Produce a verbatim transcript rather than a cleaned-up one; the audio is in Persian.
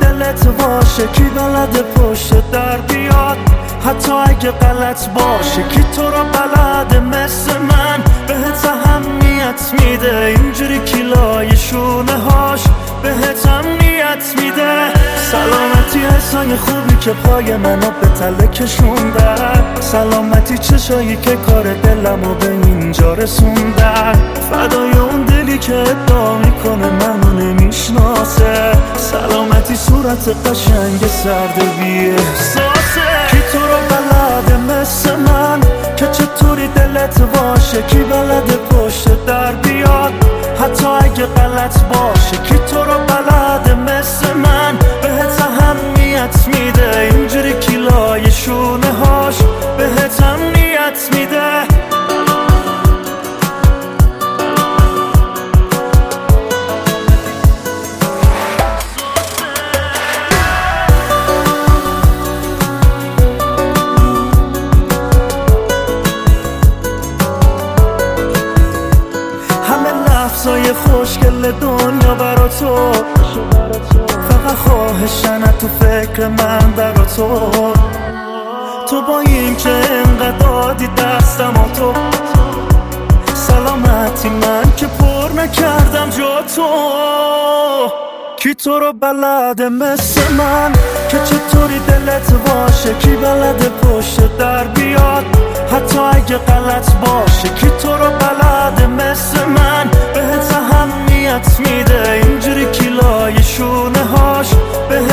دلت باشه، کی بلده پشت در بیاد حتی اگه غلط باشه، کی تو رو بلده مثل من بهت اهمیت میده، اینجوری کیلای شونه هاش بهت امنیت میده. سلامتی حسای خوبی که پای منو به تله کشوندن، سلامتی چشایی که کار دلمو به اینجا رسوندن، فدای اون دلی که ادعا میکنه منو نمیشناسه، سلامتی صورت قشنگ سرد بی احساسه. کی تو رو بلده مثل من که چطوری دلت باشه، کی بلده پشت در بیاد حتی اگه غلط باشه، کی تو رو بلده مثل من بهت اهمیت میده، اینجوری کیلای شونه هاش بهت امنیت میده. لحظای خوشگل دنیا برا تو، فقط خواهشن تو فکر من برا تو، تو با این که انقدر دادی دستم و تو، سلامتی من که پر نکردم جا تو. کی تو رو بلده مثل من که چطوری دلت باشه، کی بلده پشت در بیاد حتی اگه غلط باشه، کی تو رو بلده مثل من بهت اهمیت میده، اینجوری کیلای شونه هاش بهت